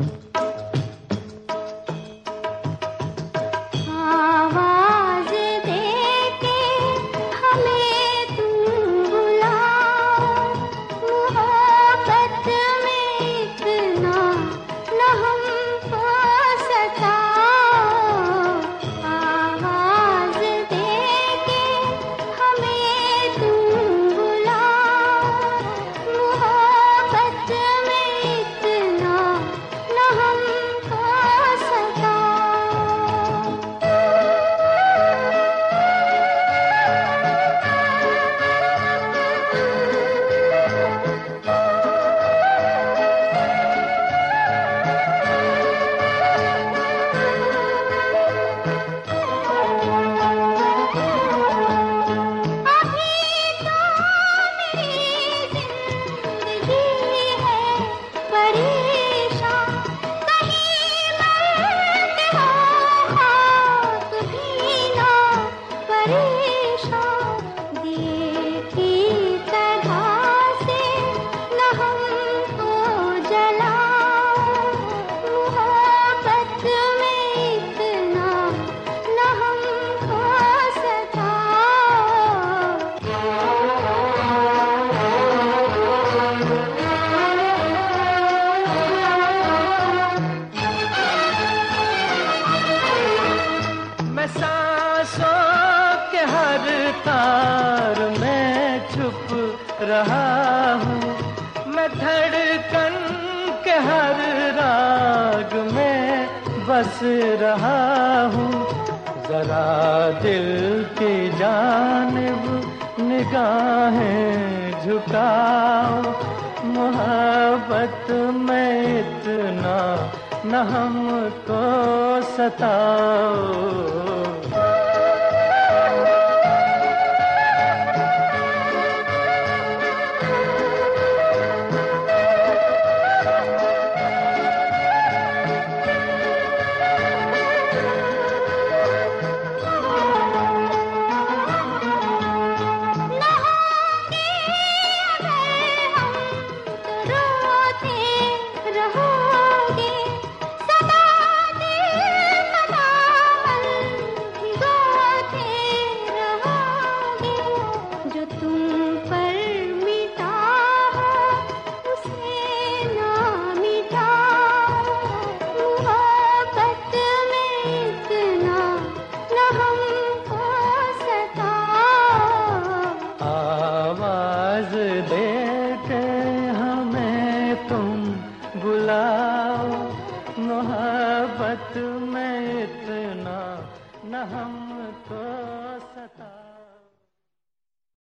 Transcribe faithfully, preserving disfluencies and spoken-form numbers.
सांसों के हर तार में छुप रहा हूँ, मैं धड़कन के हर राग में बस रहा हूँ। जरा दिल की जानिब निगाहें झुकाओ, मोहब्बत में इतना न हमको सताओ। बुलाओ, मोहब्बत में इतना न हमको